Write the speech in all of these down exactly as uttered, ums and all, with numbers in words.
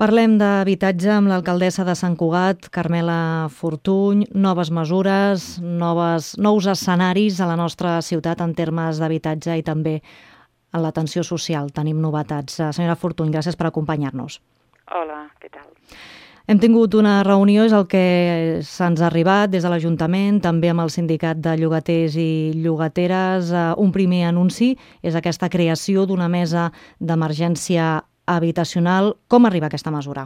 Parlem d'habitatge amb l'alcaldessa de Sant Cugat, Carmela Fortuny, noves mesures, noves, nous escenaris a la nostra ciutat en termes d'habitatge i també en l'atenció social. Tenim novetats. Senyora Fortuny, gràcies per acompanyar-nos. Hola, què tal? Hem tingut una reunió, és el que se'ns ha arribat des de l'Ajuntament, també amb el Sindicat de Llogaters i Llogateres. Un primer anunci és aquesta creació d'una mesa d'emergència habitacional. Com arriba aquesta mesura?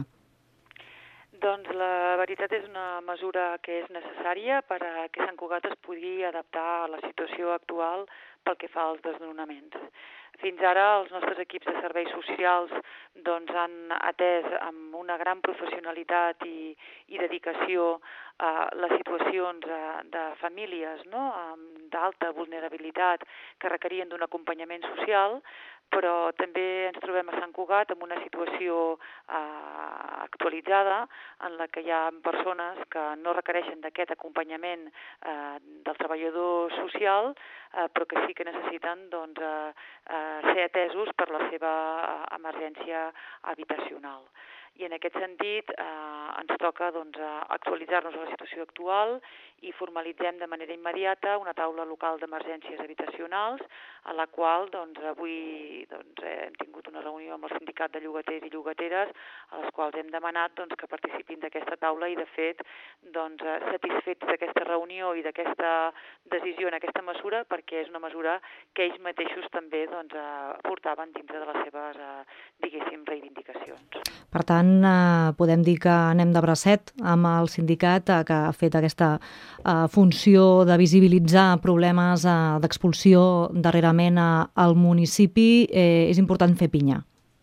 Doncs la veritat és una mesura que és necessària per a que Sant Cugat es pugui adaptar a la situació actual pel que fa als desnonaments. Fins ara els nostres equips de serveis socials doncs, han atès amb una gran professionalitat i, i dedicació a les situacions de, de famílies, no? D'alta vulnerabilitat que requerien d'un acompanyament social, però també ens trobem a Sant Cugat en una situació eh, actualitzada en la que hi ha persones que no requereixen d'aquest acompanyament eh, del treballador social, eh, però que sí que necessiten doncs, eh, eh, ser atesos per la seva emergència habitacional. I en aquest sentit eh, ens toca doncs, actualitzar-nos a la situació actual i formalitzem de manera immediata una taula local d'emergències habitacionals a la qual doncs, avui doncs, hem tingut una reunió amb el Sindicat de Llogaters i Llogateres a les quals hem demanat doncs, que participin d'aquesta taula i de fet doncs, satisfets d'aquesta reunió i d'aquesta decisió en aquesta mesura perquè és una mesura que ells mateixos també doncs, portaven dintre de les seves diguéssim reivindicacions. Per tant, eh, podem dir que anem de bracet amb el sindicat eh, que ha fet aquesta eh, funció de visibilitzar problemes eh, d'expulsió darrerament eh, al municipi. Eh, és important fer pinya.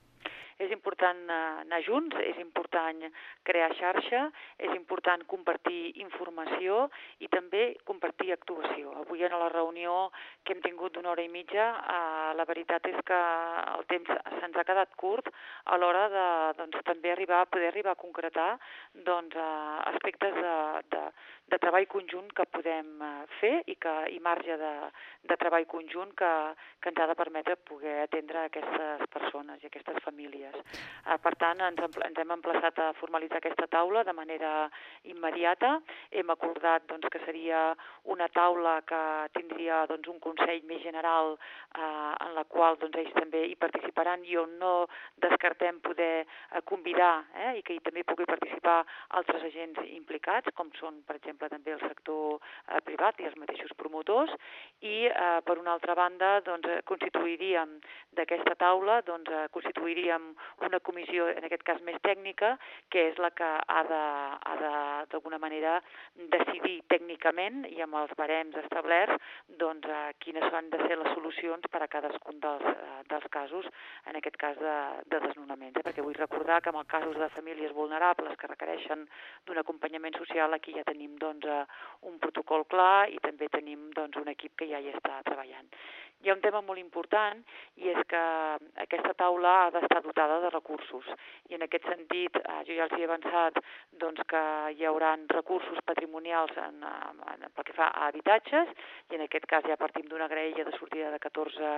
És important anar junts, és important crear xarxa, és important compartir informació i també compartir actuació. Avui en la reunió que hem tingut d'una hora i mitja, eh, la veritat és que el temps se'ns ha quedat curt a l'hora de doncs, també arribar, poder arribar a concretar doncs, eh, aspectes de, de, de treball conjunt que podem fer i, que, i marge de, de treball conjunt que, que ens ha de permetre poder atendre aquestes persones i aquestes famílies. Per tant, ens, ens hem emplaçat a formalitzar aquesta taula de manera immediata. Hem acordat doncs, que seria una taula que tindria doncs, un consell més general eh, en la qual doncs, ells també hi participaran i on no descartem poder eh, convidar eh, i que hi també pugui participar altres agents implicats, com són, per exemple, també el sector eh, privat i els mateixos promotors. I, eh, per una altra banda, doncs, constituiríem d'aquesta taula, doncs, constituiríem una comissió, en aquest cas més tècnica, que és la que ha de, ha de d'alguna manera, decidir tècnicament i amb els barems establerts doncs, eh, quines han de ser les solucions per a cadascun dels, eh, dels casos, en aquest cas de, de desnonaments. Eh? Perquè vull recordar que en els casos de famílies vulnerables que requereixen d'un acompanyament social, aquí ja tenim doncs, eh, un protocol clar i també tenim doncs, un equip que ja hi està treballant. Hi ha un tema molt important i és que aquesta taula ha d'estar dotada de recursos i en aquest sentit eh, jo ja els he avançat doncs, que hi haurà recursos patrimonials en, en, pel que fa a habitatges i en aquest cas ja partim d'una graella de sortida de catorze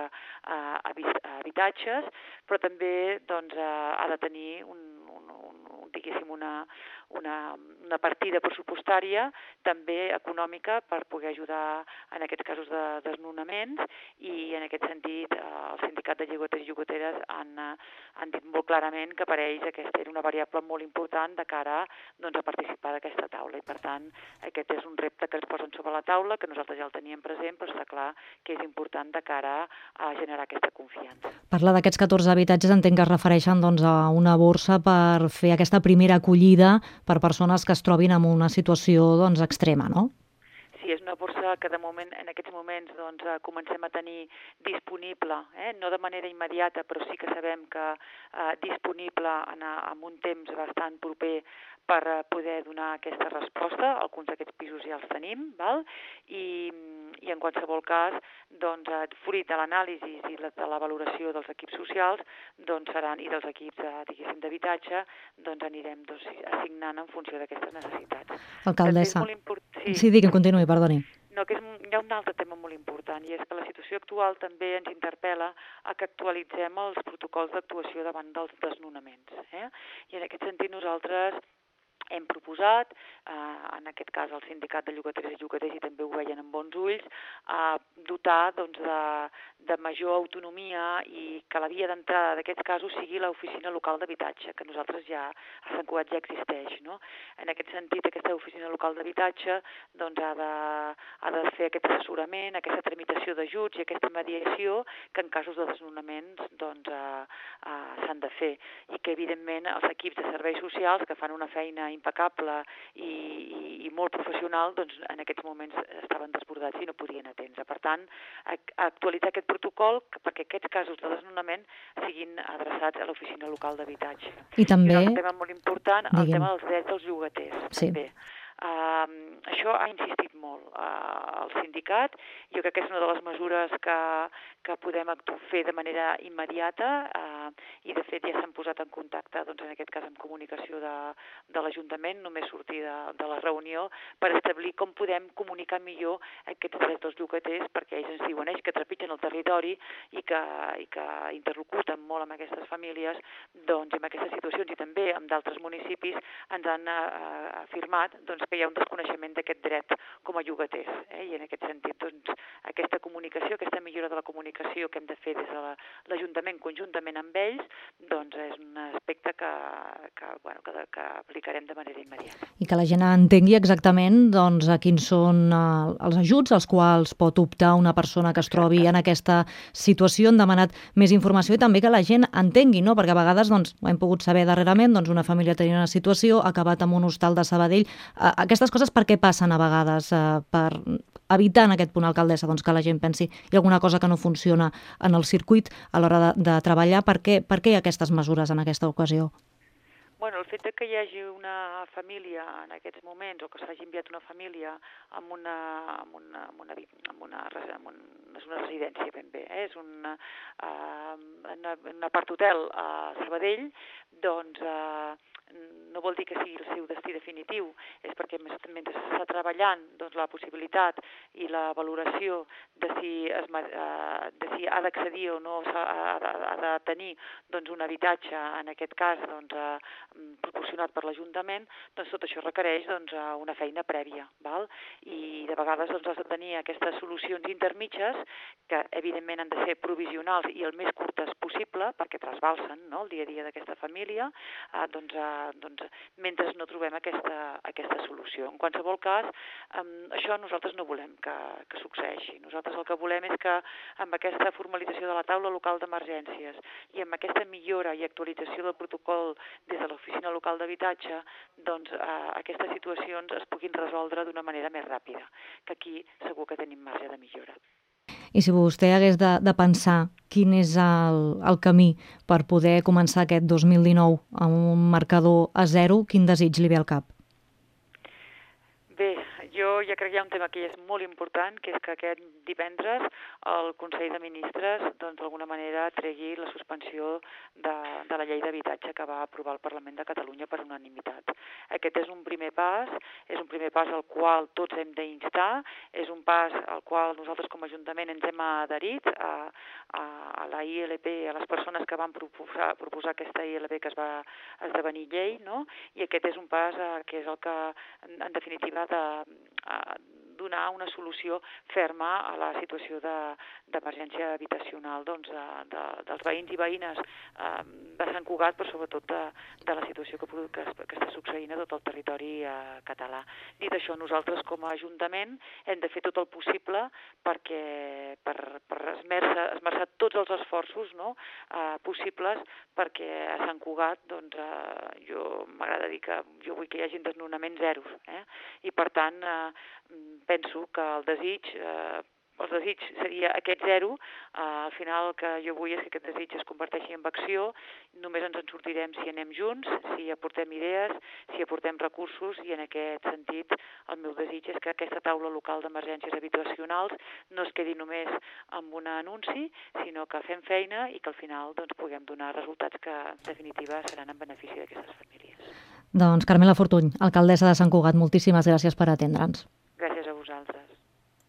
eh, habitatges, però també doncs, eh, ha de tenir un, un, un, diguéssim una, una, una partida pressupostària també econòmica per poder ajudar en aquests casos de desnonaments i en aquest sentit el Sindicat de Llogaters i Llogateres han, han dit molt clarament que per ells aquesta era una variable molt important de cara doncs, a participar d'aquesta taula i per tant aquest és un repte que ens posen sobre la taula, que nosaltres ja el teníem present, però està clar que és important de cara a generar aquesta confiança. Parlar d'aquests catorze habitatges entenc que es refereixen doncs, a una borsa per fer aquesta primera acollida per persones que es trobin en una situació doncs, extrema, no? Sí, és una borsa que de moment, en aquests moments doncs, comencem a tenir disponible, eh? no de manera immediata, però sí que sabem que eh, disponible en, en un temps bastant proper per poder donar aquesta resposta. Alguns d'aquests pisos ja els tenim, val? I, i en qualsevol cas, doncs, fruit de l'anàlisi i la, de la valoració dels equips socials doncs, seran, i dels equips diguéssim d'habitatge, doncs anirem doncs, assignant en funció d'aquestes necessitats. Alcaldessa, import... sí, sí, digui, continuï, perdoni. No, que és, hi ha un altre tema molt important i és que la situació actual també ens interpel·la a que actualitzem els protocols d'actuació davant dels desnonaments. Eh? Eh? I en aquest sentit nosaltres hem proposat, eh, en aquest cas el sindicat de llogateres i llogaters i també ho veien amb bons ulls, eh, dotar doncs, de, de major autonomia i que la via d'entrada d'aquests casos sigui l'oficina local d'habitatge, que nosaltres ja a Sant Cugat ja existeix. No? En aquest sentit, aquesta oficina local d'habitatge doncs, ha, de, ha de fer aquest assessorament, aquesta tramitació d'ajuts i aquesta mediació que en casos de desnonaments doncs, eh, eh, s'han de fer i que evidentment els equips de serveis socials que fan una feina impecable i, i, i molt professional, doncs en aquests moments estaven desbordats i no podien atendre. Per tant, actualitzar aquest protocol perquè aquests casos de desnonament siguin adreçats a l'oficina local d'habitatge. I també... I un altre tema molt important, el Digue'm. tema dels drets dels llogaters. Sí. També. Uh, això ha insistit molt uh, el sindicat. Jo crec que és una de les mesures que, que podem fer de manera immediata uh, i de fet ja s'han posat en contacte, doncs, en aquest cas amb comunicació de, de l'Ajuntament, només sortir de, de la reunió per establir com podem comunicar millor aquests drets dels llogaters, perquè ells ens diuen ells que trepitgen el territori i que, i que interlocuten molt amb aquestes famílies, doncs amb aquestes situacions i també amb d'altres municipis ens han uh, afirmat doncs, que hi ha un desconeixement d'aquest dret com a llogaters. Eh? I en aquest sentit, doncs, aquesta comunicació, aquesta millora de la comunicació que hem de fer des de l'Ajuntament conjuntament amb ells, doncs és un aspecte que, que, bueno, que, que aplicarem de manera immediata. I que la gent entengui exactament doncs, a quins són uh, els ajuts als quals pot optar una persona que es trobi en aquesta situació. Han demanat més informació i també que la gent entengui, no? Perquè a vegades doncs, ho hem pogut saber darrerament, doncs, una família tenia una situació, ha acabat en un hostal de Sabadell. Uh, Aquestes coses per què passen a vegades? Eh, per evitar en aquest punt, alcaldessa, doncs que la gent pensi hi ha alguna cosa que no funciona en el circuit a l'hora de, de treballar. Per què, per què hi ha aquestes mesures en aquesta ocasió? Bueno, el fet de que hi hagi una família en aquests moments o que s'hagi enviat una família amb una, amb una, amb una, amb una, amb una, és una residència ben bé, eh? És una, uh, una, una part hotel a Sabadell, doncs uh, no vol dir que sigui el seu destí definitiu, és perquè mentre s'està treballant doncs, la possibilitat i la valoració de si, es, uh, de si ha d'accedir o no ha, ha, ha de tenir doncs, un habitatge, en aquest cas doncs, uh, proporcionat per l'Ajuntament, doncs tot això requereix doncs, una feina prèvia, val? I de vegades doncs, has de tenir aquestes solucions intermitges que evidentment han de ser provisionals i el més curtes possible perquè trasbalsen, no?, el dia a dia d'aquesta família, eh, doncs, eh, doncs, mentre no trobem aquesta, aquesta solució. En qualsevol cas, eh, això nosaltres no volem que, que succeeixi. Nosaltres el que volem és que amb aquesta formalització de la taula local d'emergències i amb aquesta millora i actualització del protocol des de l'oficina local d'habitatge, doncs eh, aquestes situacions es puguin resoldre d'una manera més ràpida, que aquí segur que tenim marge de millora. I si vostè hagués de, de pensar quin és el, el camí per poder començar aquest dos mil dinou amb un marcador a zero, quin desig li ve al cap? Bé, jo ja crec que hi ha un tema que és molt important, que és que aquest divendres el Consell de Ministres doncs, d'alguna manera tregui la suspensió de, de la llei d'habitatge que va aprovar el Parlament de Catalunya per unanimitat. Aquest és un primer pas, és un primer pas al qual tots hem d'instar, és un pas al qual nosaltres com a Ajuntament ens hem adherit a, a, a la I L P, a les persones que van proposar, proposar aquesta I L P que es va esdevenir llei, no? I aquest és un pas eh, que és el que, en, en definitiva, de a donar una solució ferma a la situació d'emergència habitacional doncs, de, de, dels veïns i veïnes eh, de Sant Cugat, però sobretot de, de la situació que, que, que està succeint a tot el territori eh, català. Dit això, nosaltres com a Ajuntament hem de fer tot el possible perquè, per, per esmerçar, esmerçar tots els esforços no, eh, possibles perquè a Sant Cugat doncs, eh, jo m'agrada dir que jo vull que hi hagi desnonaments zeros. Eh? I per tant, eh, penso que el desig, eh, el desig seria aquest zero, eh, al final el que jo vull és que aquest desig es converteixi en acció, només ens en sortirem si anem junts, si aportem idees, si aportem recursos i en aquest sentit el meu desig és que aquesta taula local d'emergències habitacionals no es quedi només amb un anunci, sinó que fem feina i que al final doncs, puguem donar resultats que en definitiva seran en benefici d'aquestes famílies. Doncs Carmela Fortuny, alcaldessa de Sant Cugat, moltíssimes gràcies per atendre'ns.